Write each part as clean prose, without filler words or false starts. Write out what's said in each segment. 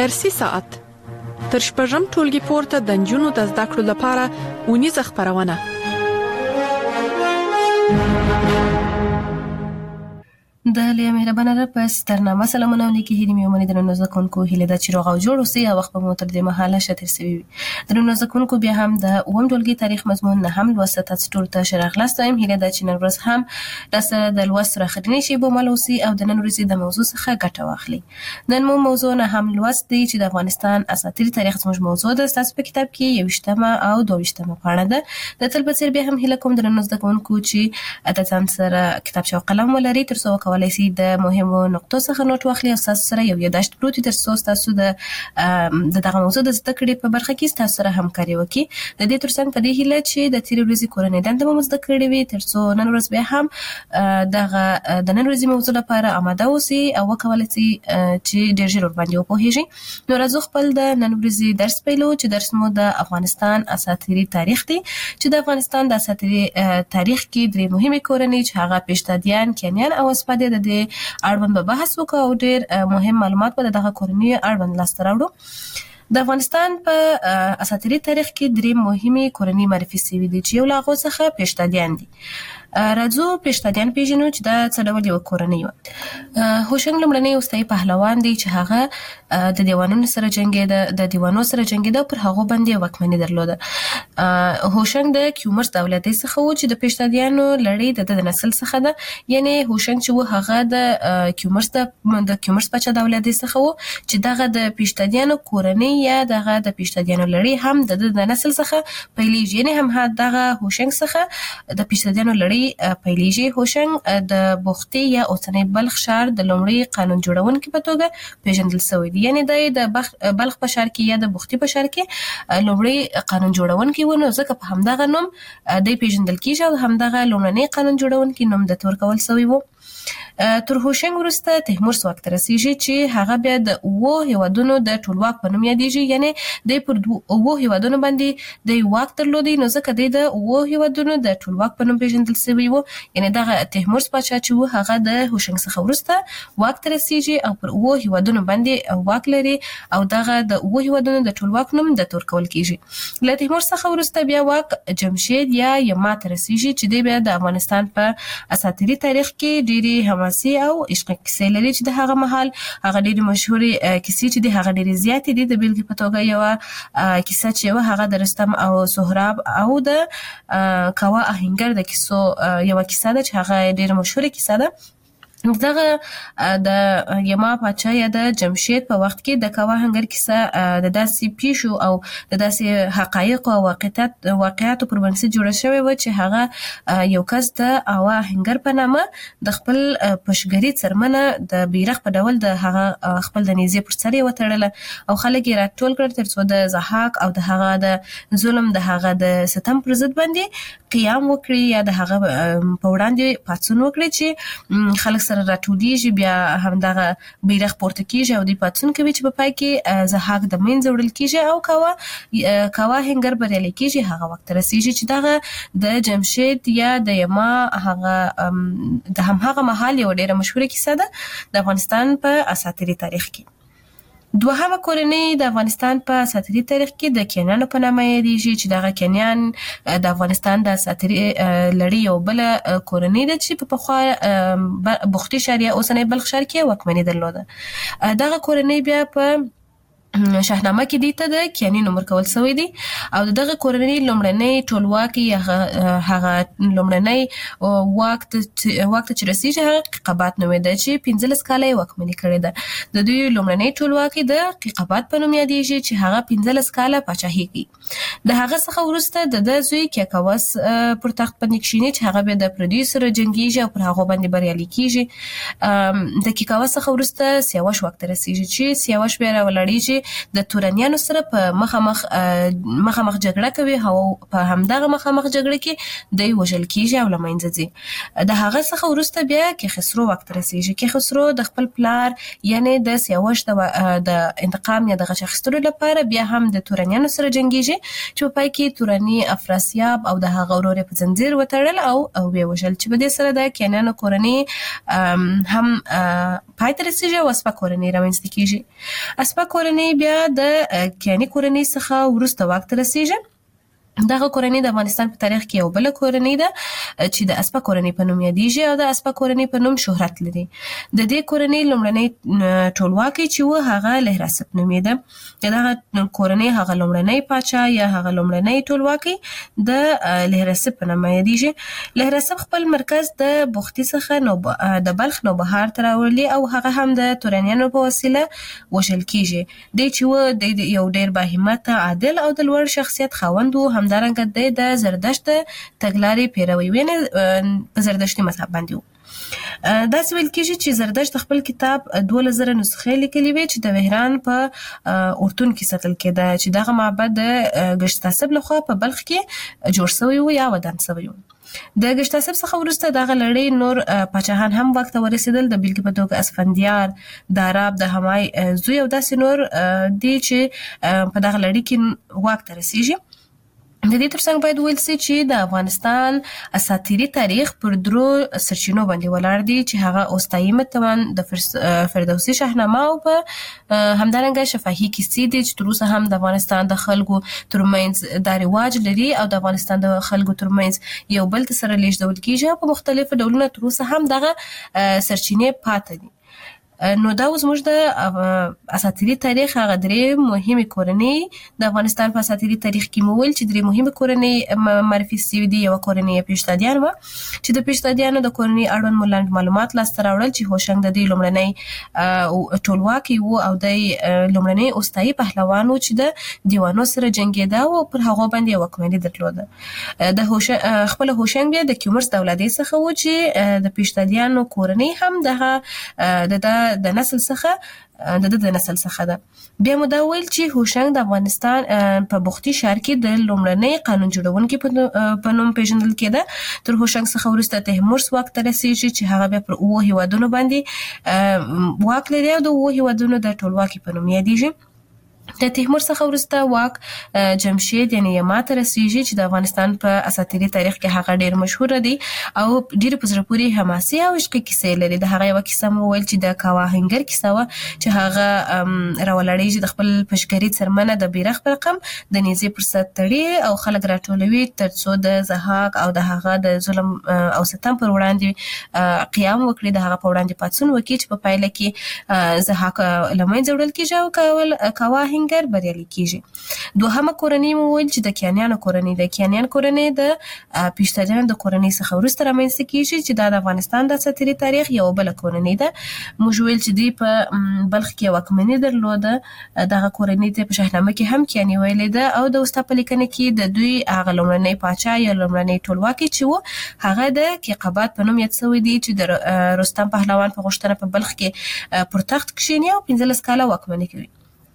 فارسي ساعت تر شپږم ټولګي پورته د نجونو د زده کړو لپاره اونیزه خپرونه. د لوی مهربانه رب په سترنامه سلامونه ولیکي هیله مې ومني د نن زکونکو هیله د چیرغ او جوړ اوسې او وخت په مو تر دې مهاله شته سوي د نن زکونکو بیا هم د اوم ټولګي تاریخ مضمون نه هم لوسته تاسو ټول ته شرح لاستایم هیله د چینل ورځ هم د سره د لوست راخدنی شی بو ملوسی او د نن ورځې د موضوع څخه ګټه واخلي. نن مو موضوع نه هم لوست دی چې د افغانستان اساطیر تاریخ زموږ موضوع ده. تاسو په کتاب کې یو شتمه او دوه شتمه پاڼه ده د تل په څیر بیا هم هیله کوم د نن زکونکو چې د ځان سره کتابچه او قلم ولري تر څو کولای شي د مهمو نقطو څخه نوٹ واخلي او تاسو سره یو یاداشت پروت تر څو تاسو د دغه موضوع د زده کړې په برخه کې تاسو سره همکاري وکړي. د دې ترڅنګ په دې هیله چې د تیر ورځې کورنۍ دنده مو زده کړې وي تر څو نن ورځ بیا هم د نن ورځې موضوع لپاره آماده اوسئ او وکولای شئ چې ډېر ژر باندې وپوهیږئ. نو راځو خپل د نن ورځې درس پیلو چې درس مو د افغانستان اساطیري تاریخ دی چې د افغانستان د اساطیري تاریخ کې درې مهمه کورنۍ چې هغه پیشتادیان، کینیان او اسپادې د اړوند به بحث وکړو او ډېر مهم معلومات به دغه کورنۍ اړوند لاسته راوړو. د افغانستان په اساطیري تاریخ کې درې مهمه کورنۍ معرفي شوي دي چې یو له هغو څخه پیشتادیان دي. راځو پیشتادیان پیژنو چې دا څه ډول یو کورنۍ وه. هوشنګ لومړنی اوستایي پهلوان دی چې هغه د دیوانونو سره جنګېده، د دیوانو سره جنګېده او پر هغو باندې واکمني درلوده. هوشنګ د کیومرس دولتۍ څخه و چې د پیشتادیانو لړۍ د نسل څخه ده، یعنی هوشنګ چې و هغه د کیومرس پاچا دولتۍ څخه و چې دغه د پیشتادیانو کورنۍ یا دغه د پیشتادیانو لړۍ هم د نسل څخه پیلېږي، یعنی هم دغه هوشنګ څخه د پیشتادیانو لړۍ پیلېږي. هوشنګ د بختي یا اوسنۍ بلخ ښار د لومړي قانون جوړونکي په توګه پیژندل شوی دی، یعنی د بلخ په ښار کې یا د بختي په ښار کې لومړی قانون جوړونکي و، نو ځکه په همدغه نوم دی پیژندل کیږي او همدغه لومړنی قانون جوړونکي نوم د ورکول شوی و. تر هوشنګ وروسته تیمور واک ته رسیږي چې هغه بیا د اوو هیوادونو د ټولواک په نوم یادیږي، یعنی د پر اوو هیوادونو باندې د واک درلودي، نو ځکه د اوو هیوادونو د ټولواک په نوم پیژندل شوی و. یعنی دغه تیمور پاچا چې و هغه د هوشنګ څخه وروسته واک ته رسیږي او پر اوو هیوادونو باندې واک لري او دغه د اوو هیوادونو د ټولواک نوم د ورکول کیږي. له تیمور څخه وروسته بیا واک جمشید یا یما ته رسیږي چې دی بیا د افغانستان په اساطیري تاریخ کې ډېری حماسي او عشق کیسې لري چې د هغه مهال هغه ډېرې مشهورې کیسې چې د هغه ډېرې زیاتې دي. د بیلګې په توګه یوه کیسه چې هغه د رستم او سهراب او د کاوه آهنګر د کیسو یوه کیسه ده چې هغه ډېره مشهوره کیسه ده. دغه د یما پاچا یا د جمشید په وخت کې د کاوه آهنګر کیسه د داسې پیښو او د داسې حقایق او واقعیاتو پر بنسټ جوړه شوې و چې هغه یو کس د کاوه آهنګر په نامه د خپل پشګری څرمنه د بیرغ په ډول د هغه خپل د نیزې پر سر یې وتړله او خلک یې راټول کړل تر څو د ضحاک او د هغه د ظلم د هغه د ستم پر ضد باندې قیام وکړي یا د هغه په وړاندې پاڅون وکړي چې خلک سره راټولیږي، بیا همدغه بیرغ پورته کیږي او دوی پاڅون کوي چې په پای کې ضحاک د منځه وړل کیږي او کاوه آهنګر بریالی کیږي. هغه وخت رسیږي چې دغه د جمشید یا د یما هغه د همهغه مهال یو ډېره مشهوره کیسه ده د افغانستان په اساطیري تاریخ کې. دوهمه کورنۍ د افغانستان په اساطیري تاریخ کې د کینیانو په نامه یادیږي چې دغه کینیان د افغانستان د اساطیري لړۍ یو بله کورنۍ ده چې په پخوا بختي ښار یا اوسنۍ بلخ ښار کې واکمني درلوده. دغه کورنۍ بیا په شاهنامه کې دې ته د کیاني نوم ورکول شوی دی او دغه کورنۍ لومړنۍ ټولواکي هغه لومړنۍ واک ته چې رسیږي هغه قیقبات نومېده چې 15 کاله یې واکمني کړې ده. د دوی لومړنۍ ټولواکي د قیقبات په نوم یادیږي چې هغه 15 کاله پاچاهي کوي. د هغه څخه وروسته د زوی کیکاوس پر تخت باندې کښیني چې هغه بیا د پردیو سره جنګیږي او پر هغو باندې بریالي کیږي. د کیکاوس څخه وروسته سیاوش واک ته رسیږي چې سیاوش بیا راولاړیږي د تورانیانو سره په مخامخ جګړه کوي او په همدغه مخامخ جګړه کې دی وژل کیږي او له منځه ځي. د هغه څخه وروسته بیا کیخسرو وخت رسیږي. کیخسرو د خپل پلار یعنی د سیاوش د انتقام یا د غچ اخیستلو لپاره بیا هم د تورانیانو سره جنګیږي چې په پای کې تورانی افراسیاب او د هغه ورور په زنجیر وتړل او وی وژل چې په دې سره د کینیانو کورنۍ هم پای ته رسیږي او اسپا کورنۍ رامنځته کیږي. اسپا کورنۍ کورنۍ بیا د کیانی کورنۍ څخه وروسته واک ته رسیږي. دغه کورنۍ د افغانستان په تاریخ کې یو بل کورنۍ ده چې د اسپا کورنۍ په نوم یادېږي او د اسپا کورنۍ په نوم شهرت لري. د دې کورنۍ لومړنی ټولواکي چې و هغه لهراسپ نومېده. دغه کورنۍ هغه لومړنی پاچا یا هغه لومړنی ټولواکي د لهراسپ په نوم یادېږي. لهراسپ خپل مرکز د بختي څخه د بلخ نوبهار ته راوړلی او هغه هم د تورانیانو په وسیله وژل کیږي. دی چې و د یو ډیر باهمته عادل او د لوړ شخصیت خاوند و. همدارنګه د زردشت تګلارې پیروي په زردشتي مذهب باندې و. داسې ویل کېږي چې زردشت خپل کتاب 12,000 نسخې لیکلي وې چې د وهران په اورتون کې ساتل کېده چې دغه معبد د ګشتاسب لخوا په بلخ کې جوړ شوی و یا ودان شوی و. د ګشتاسب څخه وروسته دغه لړۍ نور پاچاهان هم واک ته ورسېدل. د بیلګې په توګه اسفندیار، داراب، د همای زوی او داسې نور دي چې په دغه لړۍ کې واک ته رسیږي. د دې ترڅنګ باید وویل سي چې د افغانستان اساطیري تاریخ پر 3 سرچینو باندې ولاړ دی چې هغه اوستایي متن، د فردوسي شاهنامه او په همدارنګه شفاهي کیسې دي چې تر اوسه هم د افغانستان د خلکو ترمنځ دا رواج لري او د افغانستان د خلکو ترمنځ یو بل ته سره لیږدول کیږي. په مختلفو ډولونو تر اوسه هم دغه سرچینې پاتې دي. نو دا زموږ د اساطیري تاریخ هغه 3 مهمه کورنۍ د افغانستان په اساطیري تاریخ کې مول چې 3 مهمه کورنۍ معرفي شوې دي. یو کورنۍ پیشتادیان و چې د پیشتادیانو د کورنۍ اړوند ملاند معلومات لاسته راوړل چې هوشنګ د دې لومړنۍ ټولواکي و او د لومړنۍ اوستایي پهلوان و چې د دیوانو سره جنگیده او پر هغه باندې واکمني درلوده. د خپل هوشنګ بیا د کیومرث دولادي څخه و چې د پیشتادیانو کورنۍ هم د نسل څخه ده. بیا مو دا ویل چې هوشنګ د افغانستان په بختي ښار کې د لومړنۍ قانون جوړونکي په نوم پیژندل کېده. تر هوشنګ څخه وروسته تیمورس واک ته رسیږي چې هغه بیا پر 7 هیوادونو باندې واک لري او د 7 هیوادونو د ټولواکي په نوم یادېږي. د تیمور څخه وروسته واک جمشید یعنی یما ته رسیږي چې د افغانستان په اساطیري تاریخ کې هغه ډیر مشهور دی او ډیر په زړه پورې حماسي او عشقي کیسې لري. د هغه یو کیسه مو ویل چې د کاواهنګر کیسه و چې هغه راولړېږي د خپل پشکري څرمنه د بیرغ په رقم د نیزې پر سر تړي او خلک راټولوي ترڅو د زهاق او د هغه د ظلم او ستم پر وړاندې قیام وکړي، د هغه په وړاندې پاڅون وکړي چې په پایله کې زهاق له منځه وړل کېږي او کاواهنګر بریالي کیږي. دوهمه کورنۍ مو ویل چې د کیانیانو کورنۍ ده. کیانیان کورنۍ د پیشتادیانو د کورنۍ څخه وروسته رامنځته کیږي چې د افغانستان د اساطیري تاریخ یو بل کورنۍ ده. موږ ویل چې دوی په بلخ کې واکمني درلوده. دغه کورنۍ ته په شاهنامه کې هم کیانی ویلې ده او د وستا په لیکنه کې د دوی هغه لومړنۍ پاچا یا لومړنۍ ټولواکي چې و هغه د کیقباد په نوم یاد شوی دی چې د رستم پهلوان په غوښتنه په بلخ کې پر تخت کښینی او 15 کاله واکمني کوي.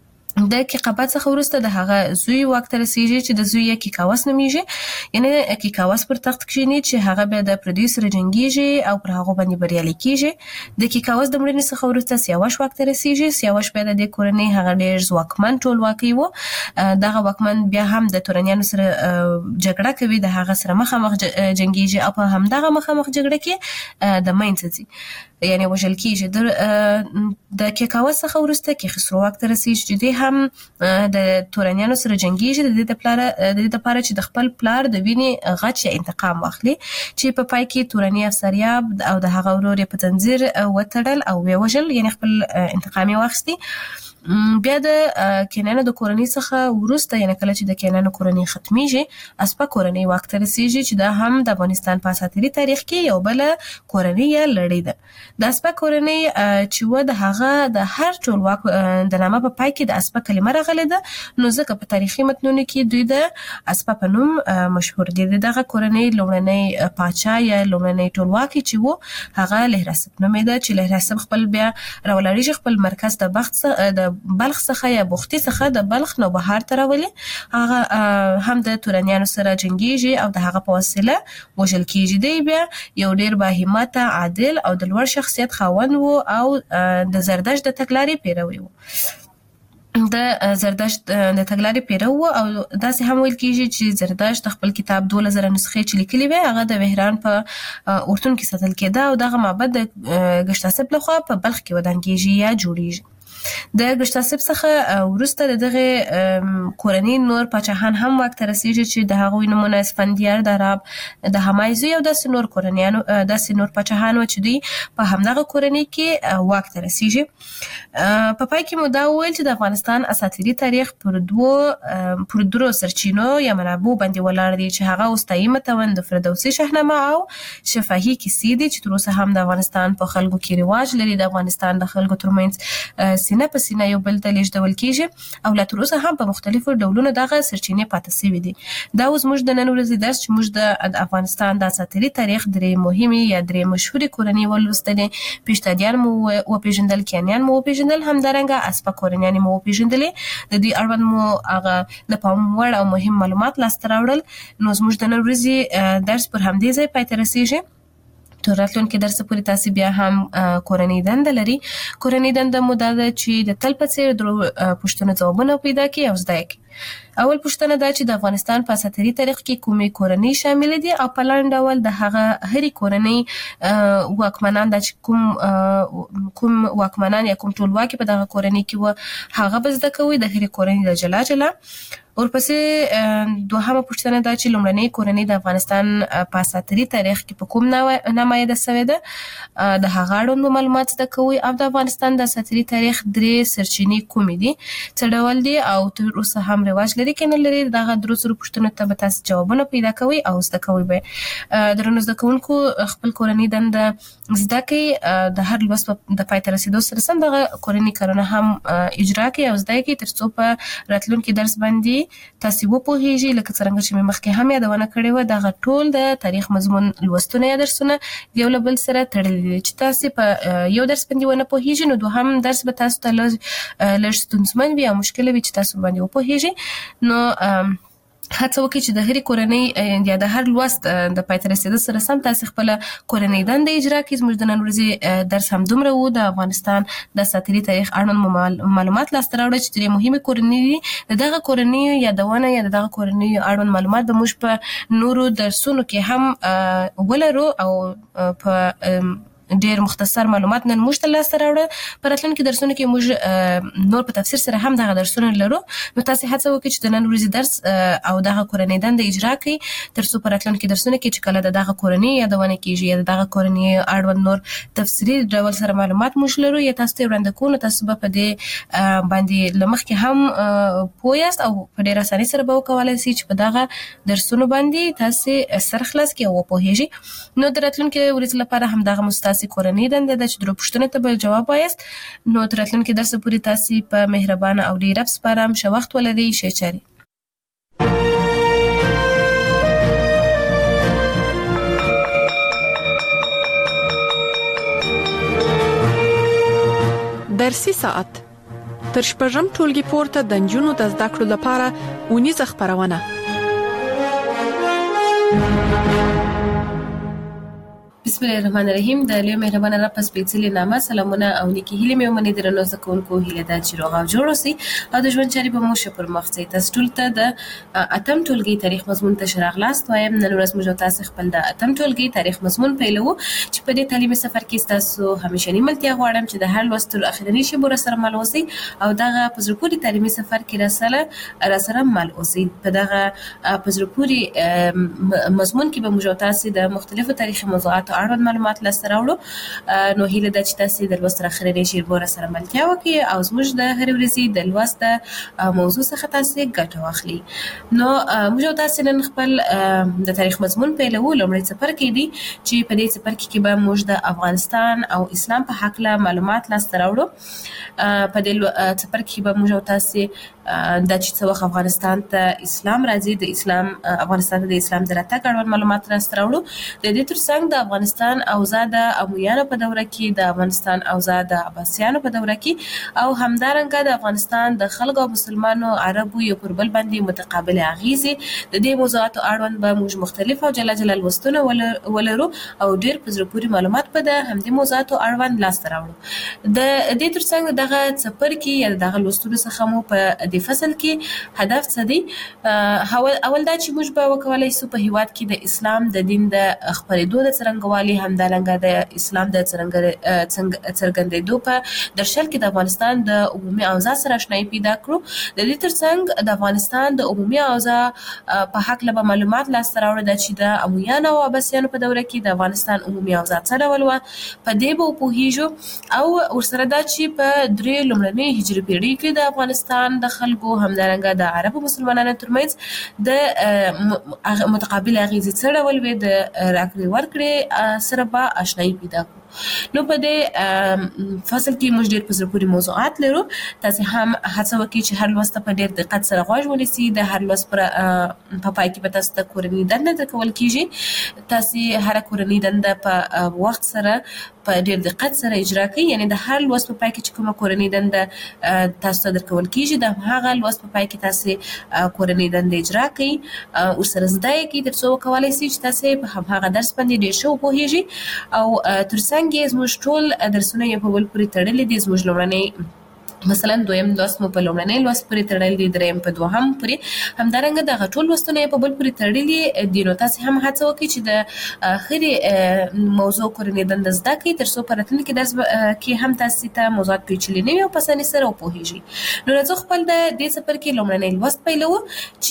د کیقباد څخه وروسته د هغه زوی واک ته رسیږي چې د زوی یې کیکاوس نومیږي. یعنی کیکاوس پر تخت کښیني چې هغه بیا د پردیو سره جنګیږي او پر هغه باندې بریالي کیږي. د کیکاوس د مړینې څخه وروسته سیاوش واک ته رسیږي. سیاوش بیا د دې کورنۍ هغه ډیر ځواکمن ټولواکي و. دغه واکمن بیا هم د تورانیانو سره جګړه کوي، د هغه سره مخامخ جنګیږي او په همدغه مخامخ جګړه کې د منځ ځي یعنی وژل کیږي. د کیکاوس څخه وروسته کیخسرو واک ته رسیږي چې هم د تورانیانو سره جنگیږي د دې لپاره چې د خپل پلار د وینې غچ یا انتقام واخلي، چې په پای کې تورانی افسریاب او د هغه ورور په تنظیر وتړل او وژل، یعنی خپل انتقام یې واخیستی. بیا د کینانو د کورنۍ څخه وروسته یعنی کله چې د کینانو کورنۍ ختمیږي اسپا کورنۍ واک ته رسیږي چې دا هم د افغانستان په اساطیري تاریخ کې یو بل کورنۍ یا لړۍ ده. د اسپا کورنۍ چې و د هغه د هر ټولواک د نامه په پای کې د اسپا کلمه راغلې ده، نو ځکه په تاریخي متنونو کې دوی د اسپا په نوم مشهور دي. دغه کورنۍ لومړنۍ پاچا یا لومړنۍ ټولواکي چې و هغه لهراسپ نومېده چې لهراسپ خپل بیا راولړېږي خپل مرکز د بلخ څخه یا بختي څخه د بلخ نوبهار ته راولي. هغه هم د تورانیانو سره جنګیږي او د هغه په وسیله وژل کیږي. دی بیا یو ډیر باهمته عادل او د لوړ شخصیت خاوند و او د زردشت د تګلارې پیروي و. د زردشت د تګلارې پیرو او داسې هم ویل کیږي چې زردشت خپل کتاب 12,000 نسخې چې لیکلي وي هغه د وهران په اورتون کې ساتل کېده او دغه معبد د ګشتاسب لخوا په بلخ کې ودان کیږي یا جوړیږي. د ګشتاسب څخه وروسته دغه کورنۍ نور پاچاهان هم واک ته رسیږي چې د هغوی نمونه اسفندیار د عرب د همایزي او داسې نور کورنیانو داسې نور پاچاهان چې دوی په همدغه کورنۍ کې واک ته رسیږي. په پای کې مو دا وویل چې د افغانستان اساطیري تاریخ پر درو سرچینو یا منابعو باندې ولاړ دی چې هغه استایي متون د فردوسي شاهنامه او شفاهي کیسې دي چې تر اوسه هم د افغانستان په خلکو کې رواج لري. د افغانستان د خلکو ترمنځ سینه په سینه یو بل ته لیږدول کیږي او لا تر اوسه هم په مختلفو ډولونو دغه سرچینې پاتې شوي دي. دا اوس موږ د نن ورځې درس چې موږ د افغانستان د اساطیري تاریخ درې مهمې یا درې مشهورې کورنۍ ولوستلې. پیشتادیان مو وپېژندل، کیانیان مو وپېژندل، همدارنګه اسپه کورنیانې مو وپېژندلې. د دوی اړوند مو هغه د پام وړ او مهم معلومات لاسته راوړل. نو زموږ د نن ورځې درس پر همدې ځای پای ته رسیږي. تر راتلونکي درس پورې تاسو بیا هم کورنۍ دنده لري. کورنۍ دنده مو دا ده چې د تل په څیر درو پوښتنو ځوابونه پیدا کړئ او زده کړئ. اول پوښتنه دا چې د افغانستان په اساطیري تاریخ کې کومې کورنۍ شامل دي او په لاندې ډول د هغه هرې کورنۍ واکمنان دا چې کوم واکمنان یا کوم ټولواکي په دغه کورنۍ کې و هغه به زده کوئ د هرې کورنۍ د جلا جلا. ورپسې دوهمه پوښتنه دا چې لومړنۍ کورنۍ د افغانستان په اساطیري تاریخ کې په کوم نمایده شوې ده د هغه اړوند معلومات زده کوئ او د افغانستان د اساطیري تاریخ درې سرچینې کومې دي، څه ډول دي او تر اوسه هم رواج لري که نه لري. دغه درو سرو پوښتنو ته به تاسو جوابونه پیدا کوئ او زده کوئ به. درنو زده کوونکو خپل کورنۍ دنده زده کړئ. د هر لوست د پای ته رسیدو سره سم دغه کورنۍ کارونه هم اجرا کړئ او زده کړئ تر څو په راتلونکي درس باندې تاسو وپوهیږئ. لکه څرنګه چې مې مخکې هم یادونه کړې وه دغه ټول د تاریخ مضمون لوستونه یا درسونه یو له بل سره تړلي دي. چې تاسو په یو درس باندې ونه پوهیږئ نو دوهم درس به تاسو ته لږ ستونزمن وي او مشکل وي چې تاسو باندې وپوهیږئ. نو هڅه وکړئ چې د هرې کورنۍ یا د هر لوست د پای ته رسیدو سره سم تاسو خپله کورنۍ دنده اجرا کړئ. زموږ د نن ورځې درس همدومره و. د افغانستان د اساطیري تاریخ اړوند معلومات لاسته راوړئ چې درې مهمې کورنۍ دي. د دغه کورنیو یادونه یا د دغه کورنیو اړوند معلومات به موږ په نورو درسونو کې هم ولرو او په ډېر مختصر معلومات نن موږ ته لاسته راوړه. په راتلونکي درسونو کې موږ نور په تفسیر سره هم دغه درسونه لرو. نو تاسو هڅه وکړئ چې د نن ورځې درس او دغه کورنۍ دنده اجرا کړئ تر څو په راتلونکي درسونو کې چې کله د دغه کورنۍ یادونه کیږي یا د دغه کورنۍ اړوند نور تفسیري ډول سره معلومات موږ لرو یا تاسو ته وړاندې کوو نو تاسو به په دې باندې له مخکې هم پوه یاست او په ډېره اسانۍ سره به وکولی شئ چې په دغه درسونو باندې تاسو سر خلاص کړئ او وپوهیږئ. نو د راتلونکي ورځې لپاره همدغه مو کورنۍ دنده ده چې درو پوښتنو ته به جواب وایاست. نو تر راتلونکي درس پورې تاسو په مهربانه او ډېر رب سپارم. ښه وخت ولرئ. ښې چارې. درسي ساعت تر شپږم ټولګي پورته د نجونو د زده کړو لپاره اونیزه خپرونه. بسم الله الرحمن الرحیم. د لوی مهربانه رب په سپېڅلي نامه سلامونه او نیکې هیلې مې ومنئ. درنو زده کوونکو هیله ده چې روغ او جوړ اوسئ او د ژوند چارې به مو ښه پر مخ ځئ. تاسو ټولو ته د اتم ټولګي تاریخ مضمون ته ښه راغلاست وایم. نن ورځ موږ تاسو خپل د اتم ټولګي تاریخ مضمون پیلوو چې په دې تعلیمي سفر کې تاسو همیشنی ملتیا غواړم چې د هر لوست تر اخرنۍ شیبو سره مل اوسئ او دغه په زړه پورې تعلیمي سفر کې راسره مل اوسئ. په دغه په زړه پورې مضمون کې به موږ تاسو د مختلفو تاریخي موضوعاتو اړوند معلومات لاسته راوړو. نو هیله ده چې تاسو د لوست اخرنۍ شیبو سره ملتیا وکړئ او زموږ د هرې ورځې د لوست موضوع څخه تاسو ګټه واخلئ. نو موږ تاسو نن خپل د تاریخ مضمون پیلوو. لومړی څپرکی دی چې په دې څپرکي کې به موږ د افغانستان او اسلام په هکله معلومات لاسته راوړو. په دې څپرکي کې به موږ تاسو دا چې څه وخت افغانستان ته اسلام راځي د اسلام افغانستان ته د اسلام د راتګ اړوند معلومات لاسته راوړو. د دې ترڅنګ د افغانستان اوضاع د امویانو په دوره کې، د افغانستان اوضاع د عباسیانو په دوره کې او همدارنګه د افغانستان د خلکو او مسلمانو عربو یو پر بل باندې متقابل اغیزې د دې موضوعاتو اړوند به موږ مختلف او جلا جلا لوستونه ولرو او ډېر په زړه پورې معلومات به د همدې موضوعاتو اړوند لاسته راوړو. د دې ترڅنګ دغه څپرکي یا دغه لوستونو څخه مو په دې دې فصل کې هدف څه دی؟ اول دا چې موږ به وکولای شو په هیواد کې د اسلام د دین د خپرېدو د څرنګوالي همدارنګه د اسلام د څرګندېدو په درشل کې د افغانستان د عمومي اوضاع سره آشنایي پیدا کړو. د دې ترڅنګ د افغانستان د عمومي اوضاع په حق له معلومات لاسته راوړل چې د امویانو او عباسیانو په دوره کې د افغانستان عمومي اوضاع څه ډول وه، په دې به وپوهیږو او ورسره دا چې په درې لومړنۍ هجري پیړۍ کې د افغانستان د خلکو همدارنګه د عربو مسلمانانو ترمنځ د متقابل اغیزې څه ډول وي، د راکړې ورکړې سره به آشنایي پیدا کړو. نو په دې فصل کې موږ ډېر په زړه پورې موضوعات لرو. تاسې هم هڅه وکړئ چې هر لوست ته په ډېر دقت سره غوږ ونیسئ. د هر لوست په پای کې به تاسو ته کورنۍ دنده درکول کېږي. تاسې هره کورنۍ دنده په وخت سره په ډېر دقت سره اجرا کړئ. یعنې د هر لوست په پای کې چې کومه کورنۍ دنده تاسو ته درکول کېږي د هغه لوست په پای کې تاسې کورنۍ دنده اجرا کړئ، ورسره زده یې کړئ تر څو وکولای شئ چې تاسې په همهغه درس باندې ډېر ښه وپوهیږئ او تر څنګ یې زموږ ټول درسونه یې په بل پورې تړلي دي. زموږ لومړنی مثلا دویم لوست مو په لومړنۍ لوست پورې تړلی دی، دریم په دوهم پورې، همدارنګه دغه ټول لوستونه یې په بل پورې تړلي دي. نو تاسې هم هڅه وکړئ چې د هرې موضوع کورنۍ دنده زده کړئ تر څو په راتلونکي درس کې هم تاسې ته موضوعات پیچلي نه وي او په اسانۍ سره وپوهیږئ. نو راځو خپل د دې څپرکي لومړنی لوست پیلوو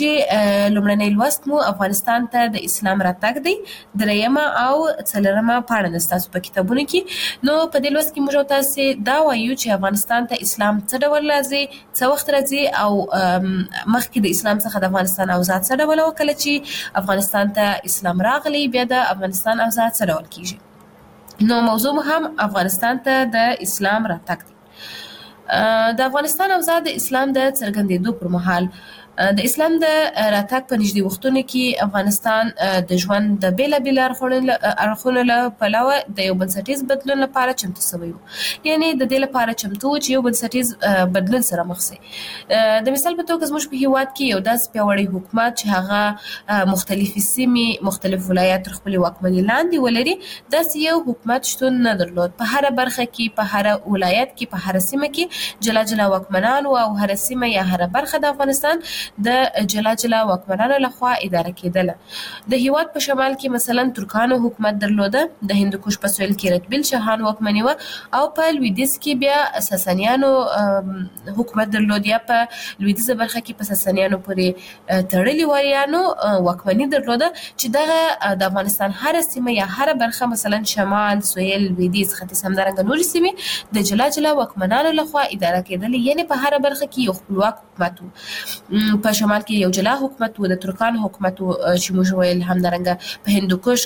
چې لومړنی لوست مو افغانستان ته د اسلام راتګ دی، دریمه او څلورمه پاڼه ده ستاسو په کتابونو کې. نو په دې لوست کې موږ تاسې دا وایو چې افغانستان ته اسلام څه ډول راځي، څه وخت راځي او مخکې د اسلام څخه د افغانستان اوضاع څه ډول وه، کله چې افغانستان ته اسلام راغلی بیا د افغانستان اوضاع څه ډول کېږي. نو موضوع مو هم افغانستان ته د اسلام راتګ دی. د افغانستان اوضاع د اسلام د څرګندېدو پر مهال د اسلام د راتګ په نږدې وختونو کې افغانستان د ژوند د بېلابېلو اړخونو له پلوه د یو بنسټیز بدلون لپاره چمتو سوی و. یعنې د دې لپاره چمتو و چې یو بنسټیز بدلون سره مخ شي. د مثال په توګه زموږ په هیواد کې یو داسې پیاوړی حکومت چې هغه مختلفې سیمې مختلف ولایات تر خپلې واکمنۍ لاندې ولري، داسې یو حکومت شتون نه درلود. په هره برخه کې، په هره ولایت کې، په هره سیمه کې جلا جلا واکمنان و او هره سیمه یا هره برخه د افغانستان د جلا جلا واکمنانو لخوا اداره کېدله. د هیواد په شمال کې مثلا ترکانو حکومت درلوده، د هندوکش په سویل کې رتبیل شاهان واکمني وه او په لویدیځ کې بیا ساسانیانو حکومت درلود، یا په لویدیځه برخه کې په ساسانیانو پورې تړلي وریانو واکمني درلوده چې دغه د افغانستان هره سیمه یا هره برخه مثلا شمال، سویل، لویدیځ، ختیځ همدارنګه نورې سیمې د جلا جلا واکمنانو لخوا اداره کېدلې. یعنې په هره برخه کې یو خپلواک حکومت و. په شمال کې یو جلا حکومت و، د ترکانو حکومت و چې موږ ویل، همدارنګه په هندوکش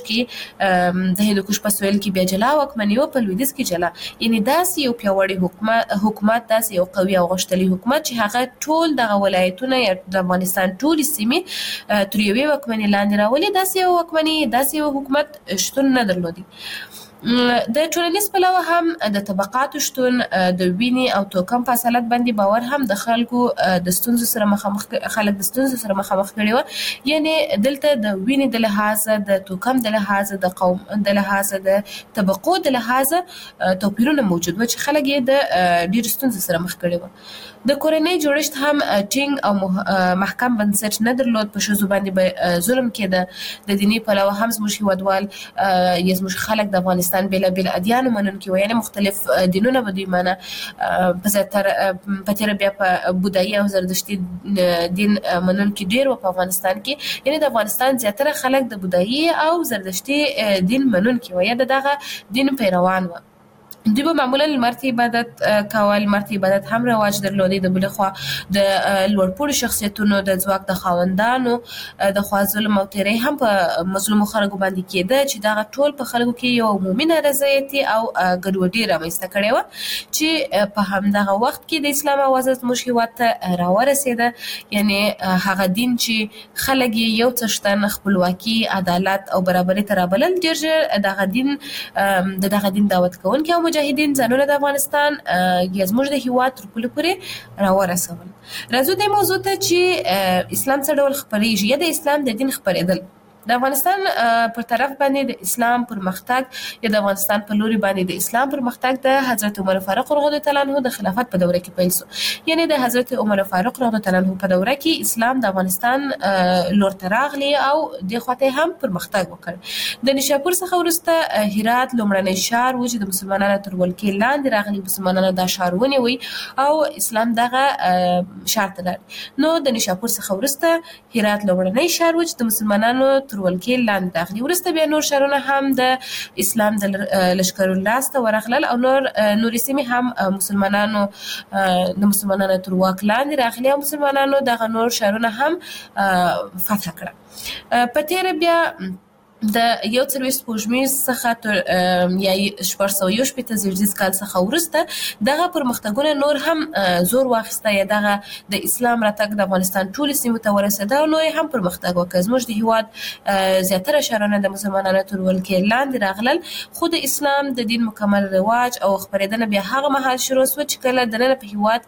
کې د هندوکش په سویل کې بیا جلا واکمني و، په لویدیځ کې جلا. یعنې داسې یو پیاوړی حکومت، داسې یو قوي او غښتلی حکومت چې هغه ټول دغه ولایتونه یا د افغانستان ټولې سیمې تر یوې واکمنۍ لاندې راولي، داسې یو واکمني، داسې یو حکومت شتون نه درلودي. د ټولنیز پلوه هم د طبقاتو شتون، د وینې او توکم په اصالت باندې باور هم د خلکو د ستونزو سره مخامخ کړي وه. یعنې دلته د وینې د لحاظه، د توکم د لحاظه، د قوم د لحاظه، د طبقو د لحاظه توپیرونه موجود و چې خلک یې د ډېرو ستونزو سره مخ کړي وه. د کورنۍ جوړښت هم ټینګ او محکم بنسټ نه درلود. په ښځو باندې به ظلم کېده. د دیني پلوه هم زموږ هېوادوال یا زموږ خلک د افغانستان بېلابېل ادیانو منونکي وو، یعنې مختلف دینونه به دوی منه. په تېره بیا په بودایي او زردشتي دین منونکي ډېر وو په افغانستان کې. یعنې د افغانستان زیاتره خلک د بودایي او زردشتي دین منونکي وو یا د دغه دین پیروان وو. دوی به معمولا لمر ته عبادت کول. لمر ته عبادت هم رواج درلودی. د بلې خوا د لوړپوړو شخصیتونو د ځواک د خاوندانو د خوا ظلم او تیری هم په مظلومو خلکو باندې کېده چې دغه ټول په خلکو کې یو عمومي نارضایتي او ګډوډي رامنځته کړې وه چې په همدغه وخت کې د اسلام اوازه زموږ هېواد ته راورسېده. یعنې هغه دین چې خلک یې یو څه شتن خپلواکي، عدالت او برابري ته رابلل، ډېر ژر د دغه دین دعوت کوونکي او مجاهدین ځانونه د افغانستان یا زموږ د هېواد تر پولې پورې راورسول. راځو دې موضوع ته چې اسلام څه ډول خپرېږي یا د اسلام د دین خپرېدل. د افغانستان پر طرف باندې د اسلام پرمختګ یا د افغانستان په لوري باندې د اسلام پرمختګ د حضرت عمر فاروق رضی الله تعالی عنہ د خلافت په دوره کې پیل شو. یعنی د حضرت عمر فاروق رضی الله تعالی عنہ په دوره کې اسلام د افغانستان لور ته راغلی او د خواته هم پرمختګ وکړ. د نشاپور څخه وروسته هرات لومړنی ښار و چې د مسلمانانو تر ولکې لاندې راغلي. مسلمانانو دا ښار ونیوی او اسلام دغه ښار ته لاړ. نو د نشاپور څخه وروسته هرات لومړنی ښار و چې د مسلمانانو تر ولکې لاندې راغلي. وروسته بیا نور ښارونه هم د اسلام د لشکرو لاسته ورغلل او نورې سیمې هم مسلمانانو تر واک لاندې راغلي او مسلمانانو دغه نور ښارونه هم فتح کړه. په تېره بیا د 41 سپوږمیز څخه تر یا 1418 زیږدیز کال څخه وروسته دغه پرمختګونه نور هم زور واخیسته یا دغه د اسلام راتګ د افغانستان ټولو سیمو ته ورسېده او نو هم پرمختګ وکړ. زموږ د هیواد زیاتره ښارونه د مسلمانانو تر ولکې لاندې راغلل، خو د اسلام د دین مکمل رواج او خپرېدنه بیا هغه مهال شروع شوه چې کله دننه په هیواد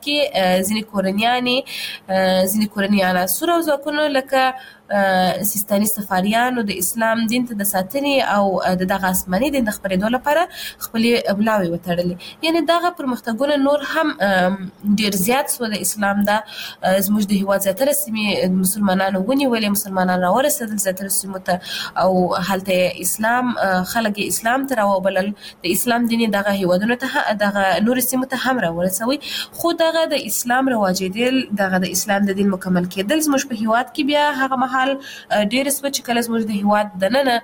کې ځینې کورني عناصر او ځواکونه لکه سیستاني صفاریانو د اسلام دین ته د ساتنې او دغه آسماني دین د خپرېدو لپاره خپلې بلاوې وتړلې. یعنی دغه پرمختګونه نور هم ډیر زیات سو. د اسلام دا زموږ د هیواد زیاتره سیمې مسلمانانو ونیولې، مسلمانان راورسېدل زیاتره سیمو ته او هلته اسلام خلک اسلام ته راوبلل. د اسلام دین دغه هیوادونو ته دغه نور سیمو ته هم راورسوي، خو دغه د اسلام رواجېدل، دغه د اسلام د دین مکمل کېدل زموږ په هیواد کې بیا هغه حال ډېر سو چې کله زموږ د هیواد دننه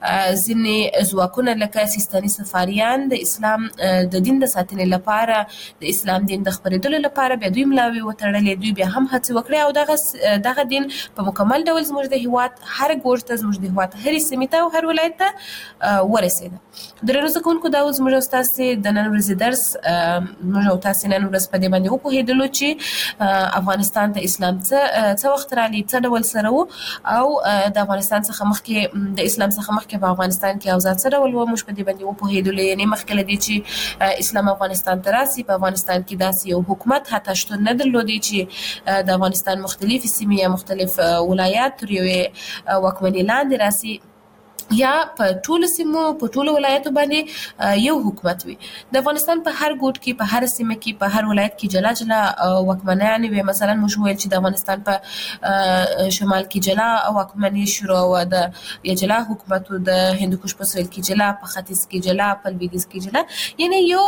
ځینې ځواکونه لکه سیستاني صفاریان د اسلام د دین د ساتنې لپاره، د اسلام دین د خپرېدلو لپاره بیا دوی ملاوې وتړلې. دوی بیا هم هڅې وکړې او دغه دین په مکمل ډول زموږ د هیواد هر ګوټ ته، زموږ د هیواد هرې سیمې ته او هر ولایت ته ورسېده. درنو زده کوونکو، دا زموږ او ستاسې د نن ورځې درس. موږ او تاسې نن ورځ په دې باندې وپوهېدلو چې افغانستان ته اسلام څه وخت راغلی، څه ډول سره و او د افغانستان څخه مخکې، د اسلام څخه مخکې په افغانستان کې اوضاع څه ډول وه. موږ په دې باندې وپوهېدلو. یعنې مخکې له دې چې اسلام افغانستان ته راسي، په افغانستان کې داسې یو حکومت حتی شتون نه درلودی چې د افغانستان مختلفې سیمې یا مختلف ولایات تر یوې واکمنۍ لاندې راسي یا په ټولو سیمو په ټولو ولایتو باندې یو حکومت وي. د افغانستان په هر ګوټ کې، په هر سیمه کې، په هر ولایت کې جلا جلا واکمنان وي. مثلا موږ ویل چې د افغانستان په شمال کې جلا واکمني شروع و، د جلا حکومت و، د هندوکش په سویل کې جلا، په ختیځ کې جلا، په لویدیځ کې جلا.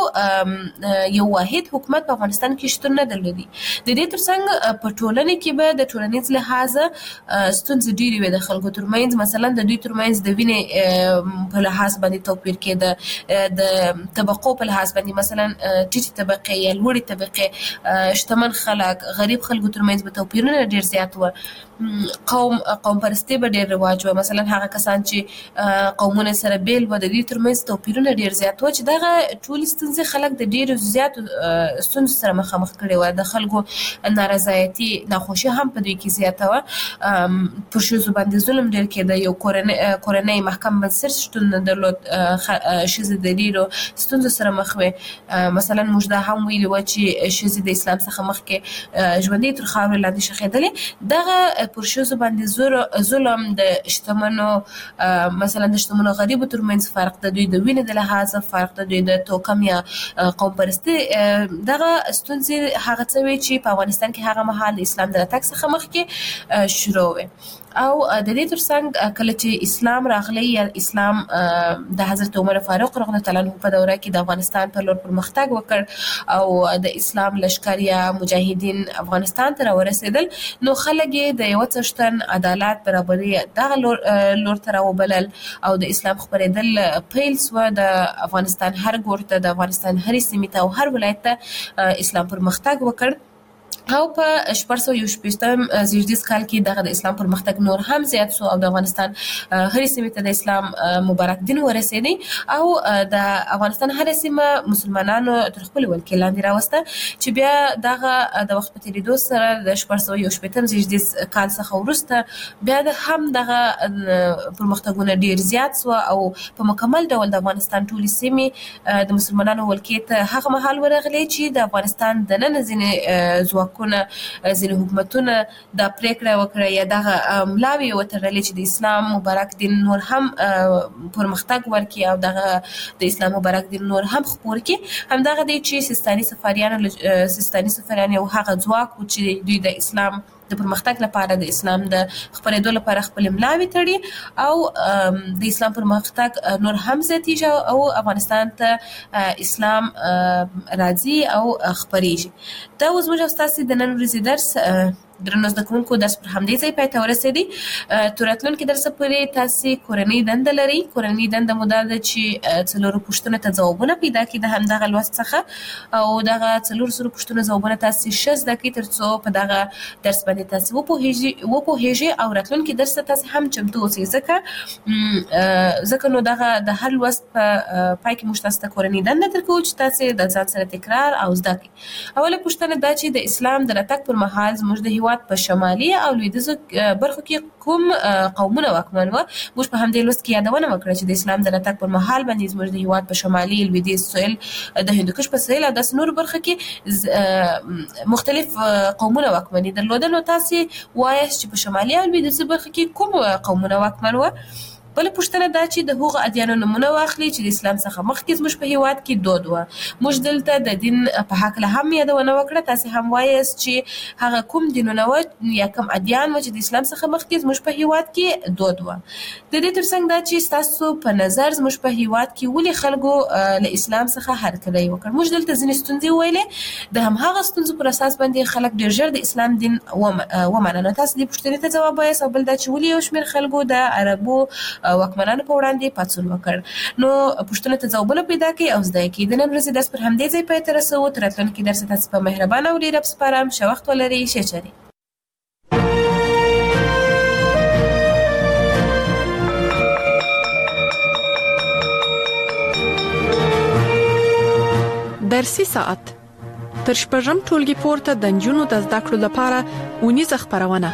یعنی یو واحد حکومت په افغانستان کې شتون نه درلودي. د دې ترڅنګ په ټولنه کې به د ټولنیز لحاظ ستونزې ډېرې وي د خلکو ترمنځ. مثلا د دوی ترمنځ د په لحاظ باندې توپیر کې د طبقو په لحاظ باندې، مثلا ټیټې طبقې یا لوړې طبقې، شتمن خلک، غریب خلکو ترمنځ به توپیرونه ډېر زیات و. قوم پرستي به ډېر رواج و. مثلا هغه کسان چې قومونه سره بیل و، د دوی ترمنځ توپیرونه ډېر زیات و چې دغه ټولې ستونزې خلک د ډېرو زیاتو ستونزو سره مخامخ کړي وو. د خلکو نارضایتي، ناخوشي هم په دوی کې زیاته وه. پر ښځو باندې ظلم ډېر کېده. یو کورنۍ محکم بنسټ شتون نه درلود. ښځې د ډېرو ستونزو سره مخ وې. مثلا موږ دا هم ویلي وو چې ښځې د اسلام څخه مخکې ژوندۍ تر خاورې لاندې ښخېدلې. دغه پر ښځو باندې ظلم، د شتمنو، مثلا د شتمنو غریبو ترمنځ فرق، د دوی د وینې د لحاظه فرق، د دوی د توکم یا قوم پرستي، دغه ستونزې هغه څه وې چې په افغانستان کې هغه مهال د اسلام د راتګ څخه مخکې شروع وې. او د دې ترڅنګ کله چې اسلام راغلی یا اسلام د حضرت عمر فاروق رضی الله تعالی عنہ په دوره کې د افغانستان په لور پرمختګ وکړ او د اسلام لشکر یا مجاهدین افغانستان ته راورسېدل، نو خلک یې د یو څښتن عدالت، برابري دغه لور ته راوبلل او د اسلام خپرېدل پیل سوه. د افغانستان هر ګوټ ته، د افغانستان هرې سیمې ته او هر ولایت ته اسلام پرمختګ وکړ. او په 1418 زیږدیز کال کې دغه د اسلام پرمختګ نور هم زیات سو او د افغانستان هرې سیمې ته د اسلام مبارک دین ورسېدی او د افغانستان هرې سیمه مسلمانانو تر خپل ولکې لاندې راوسته، چې بیا دغه د وخت په تېرېدو سره د 1418 زیږدیز کال څخه وروسته بیا هم دغه پرمختګونه ډېر زیات سو او په مکمل ډول د افغانستان ټولې سیمې د مسلمانانو ولکې ته هغه مهال ورغلې چې د افغانستان دننه ځینې ځواکونه ځواکونه ځینې حکومتونه دا پریکړه وکړه یا دغه ملاوي وتړلې چې د اسلام مبارک دین نور هم پرمختګ ورکړي او دغه د اسلام مبارک دین نور هم خپور کړي. همدغه دی چې سیستاني صفاریان یو هغه ځواک و چې دوی د اسلام د پرمختګ لپاره د اسلام د خپرېدو لپاره خپل ملاوي تړي او د اسلام پرمختګ نور هم زیاتېږي او افغانستان ته اسلام راځي او خپرېږي. دا اوس موږ ستاسو د نن ورځې درس درنو زده کوونکو درس پر همدې ځای پای ته ورسېدی. تر راتلونکي درسه پورې تاسې کورنۍ دنده لرئ. کورنۍ دنده مو دا ده چې څلورو پوښتنو ته ځوابونه پیدا کړئ د همدغه لوست څخه او دغه څلور پوښتنو ځوابونه تاسې ښه زده کړئ تر څو په دغه درس باندې تاسې وپوهیږئ او راتلونکي درس ته تاسې هم چمتو اوسئ. ځکه نو دغه د هر لوست په پای کې موږ تاسو ته کورنۍ دنده درکوو چې تاسې د ځان سره تکرار او زده کړئ. اوله پوښتنه دا چې د اسلام د راتګ پر مهال زموږ د هیواد په شمالي او لویدیځو برخو کې کوم قومونه واکمن وو. موږ په همدې لوست کې یادونه وکړه چې د اسلام د راتګ پر مهال باندې زموږ د هیواد په شمالي لویدیځ سویل د هندوکش په سویل او داسې نورو برخو کې مختلف قومونه واکمني درلوده. نو تاسې وایاست چې په شمالي او لویدیځو برخو کې کوم قومونه واکمن وو. بل پوښتنه دا چې د هغو ادیانو نمونه واخلي چې د اسلام څخه مخکې زموږ په هیواد کې دود و. موږ دلته د دین په هکله هم یادونه وکړه. تاسې هم وایاست چې هغه کوم دینونه و یا کوم ادیان و چې د اسلام څخه مخکې زموږ په هیواد کې دود و. د دې ترڅنګ دا چې ستاسو په نظر زموږ په هیواد کې ولې خلکو له اسلام څخه هرکلی وکړ. موږ دلته ځینې ستونزې وویلې. د همهغه ستونزو پر اساس باندې خلک ډېر ژر د اسلام دین ومنه. نو تاسو دې پوښتنې ته ځواب وایاست او بل دا چې ولې یو شمېر خلکو د عربو واکمنانو په وړاندې پاڅون وکړ. نو پوښتنو ته ځوابونه پیدا کړئ او زده کړئ. د نن ورځې درس پر همدې ځای پای ته رسوو. تر راتلونکي درس تاسو په مهربانه او ډېر سپارم. ښه وخت ولرئ. ښه چلئ. درسي ساعت تر شپږم ټولګي پورته د نجونو د زده کړو لپاره اونیزه خپرونه.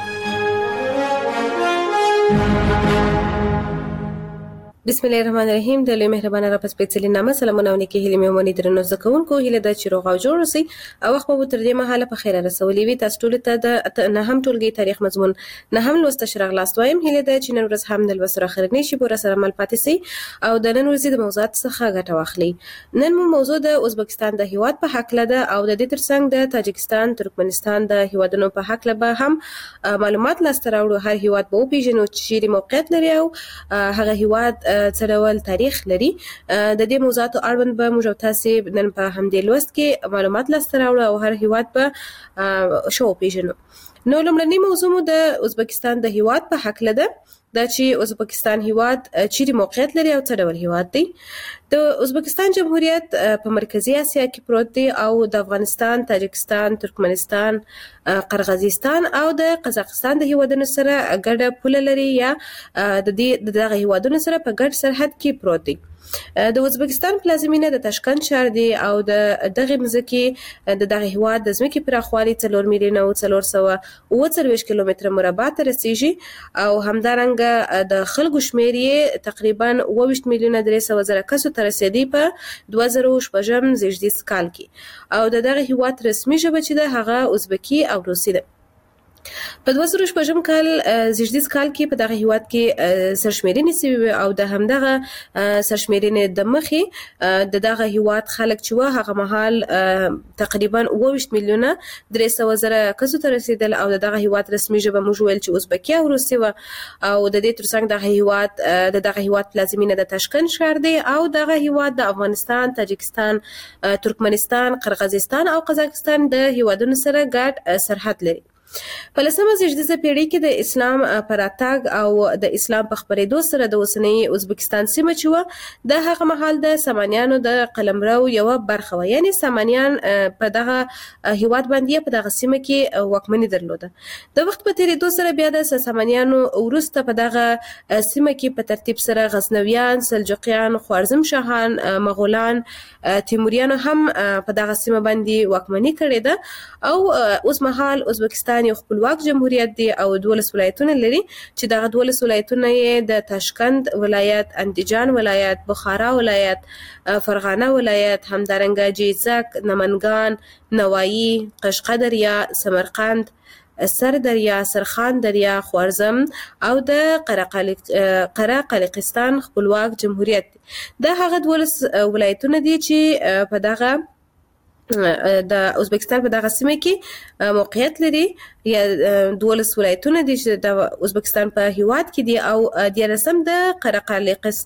بسم الله الرحمن الرحیم. د لوی مهربانه رب سپېڅلي نامه سلامونه او نیکي هیلې مې ومني درنو زده کوونکو. هیله ده چې روغ او جوړ اوسئ او وخت به تر دې مهاله په خیره رسولي وي. تاسو ټولو ته د نهم ټولګي تاریخ مضمون نهم لوست راغلاست وایم. هیله ده چې نن ورځ هم د لوست سره اخرنی شي پوره سره مل پاتې سي او د نن ورځې د موضوعات څخه ګټه واخلئ. نن مو موضوع د ازبکستان د هیواد په حق لده او د دې ترڅنګ د تاجکستان ترکمنستان د هیوادونو په حق لبه هم معلومات لاسته راوړو. هر هیواد به وپیژنو چې چیرې موقعیت لري او هغه هیواد څه ډول تاریخ لري. د دې موضوعاتو اړوند به موږ تاسو نن په همدې لوست کې معلومات لاسته راوړو او هر هیواد به شو پیژنو. نو لومړنی موضوع مو د ازبکستان د هیواد په حق لده. دا چې ازبکستان هیواد چیرې موقعیت لري او څه ډول هیواد دی. د ازبکستان جمهوریت په مرکزی اسیا کې پروت دی او د افغانستان، تاجکستان، ترکمنستان، قرغیزستان او د قزاقستان د هیوادونو سره ګډه پوله لري یا د دغه هیوادونو سره په ګډ سرحد کې پروت دی. د ازبکستان پلازمینه د تاشکند ښار دی او د دغه مځکې د دغه هیواد د ځمکې پراخوالی 4,440 کیلومتره مربع ته رسیږي او همدارنګه د خلکو شمیر یې تقریبا 20,300,000 کسو ته رسیدي په 2006 زیږدیز کال کې او دغه هیواد رسمي ژبه چې ده هغه ازبکی او روسي ده. په 2006 کال زیږدیز کال کې په دغه هیواد کې سرشمیرنې شوې او د همدغه سرشمیرنې د مخې د دغه هیواد خلک چې و هغه مهال تقریبا 20,300,000 کسو ته رسیدل او دغه هیواد رسمي ژبه موږ ویل چې ازبکی او روسي و او د دې ترڅنګ دغه هیواد پلازمینه د تاشکند ښار دی او دغه هیواد د افغانستان، تاجکستان، ترکمنستان، قرغیزستان او قزاقستان د هیوادونو سره ګډ سرحد لري. په لسمه زیږدیزه پیړۍ کې د اسلام په راتګ او د اسلام په خپرېدو سره د اوسنۍ ازبکستان سیمه چې و د هغه مهال د سامانیانو د قلمرو یوه برخه وه. یعنې سامانیان په دغه هیواد باندې په دغه سیمه کې واکمني درلوده. د وخت په تېرېدو سره بیا د سامانیانو وروسته په دغه سیمه کې په ترتیب سره غزنویان، سلجوقیان، خوارزم شاهان، مغولان، تیموریانو هم په دغه سیمه باندې واکمني کړې ده او اوس مهال ازبکستان ازبکستان یو خپلواک جمهوریت دی او 12 ولایتونه لري چې دغه 12 ولایتونه یې د تاشکند ولایت، اندیجان ولایت، بخارا ولایت، فرغانه ولایت، همدارنګه جیزک، نمنګان، نوایی، قشقدریا، سمرقند، سردریا، سرخان دریا، خوارزم او د قره-قالیقستان خپلواک جمهوریت دی. دا هغه 12 ولایتونه دي چې په دغه د ازبکستان په دغه سیمه کې موقعیت لري، یا 12 ولایتونه دي چې د ازبکستان په هیواد کې دي او 14 د قره-قالیقستان